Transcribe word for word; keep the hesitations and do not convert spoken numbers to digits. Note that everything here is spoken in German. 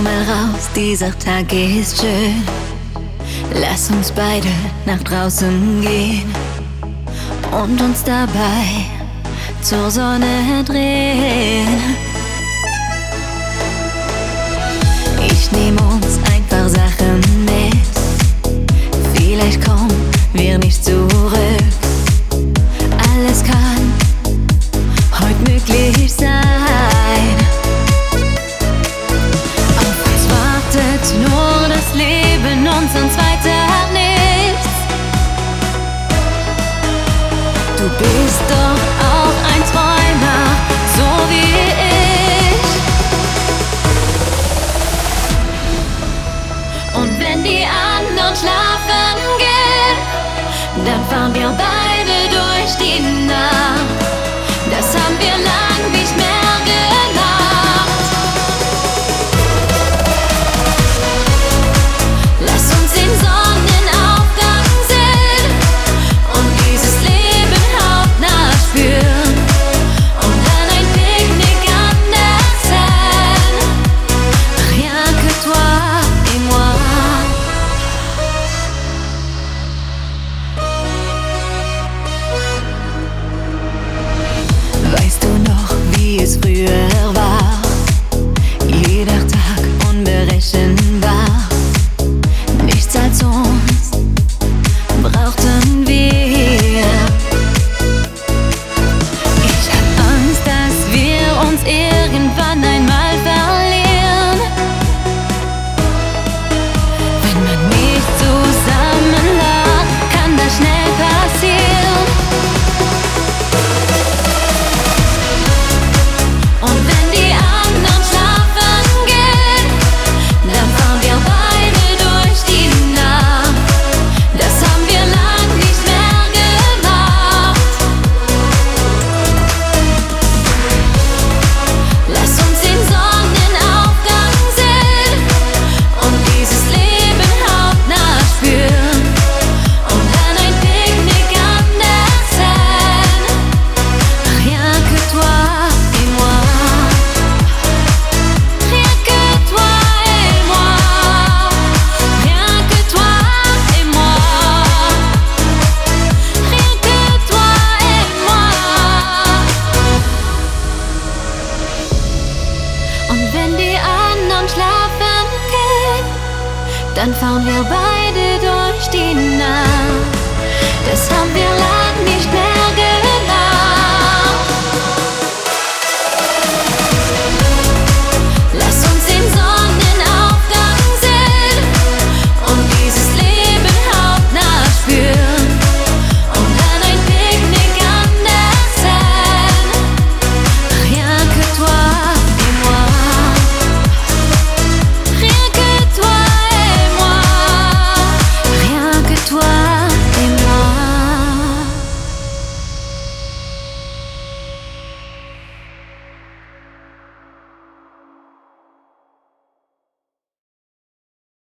mal raus, dieser Tag ist schön. Lass uns beide nach draußen gehen und uns dabei zur Sonne drehen. Ich nehme uns einfach Sachen mit, vielleicht kommen wir nicht zurück. Alles kann heute möglich sein. Auf uns wartet nur das Leben und sonst weiter nichts. Du bist doch auch ein Träumer, so wie ich. Und wenn die anderen schlafen gehen, dann fahren wir beide durch die Nacht. Das haben wir lang nicht mehr gemacht. Lass uns den Sonnenaufgang sehen und dieses Leben hautnah spüren und dann ein Picknick an der Seine. Rien que toi et moi. Weißt du noch, wie es früher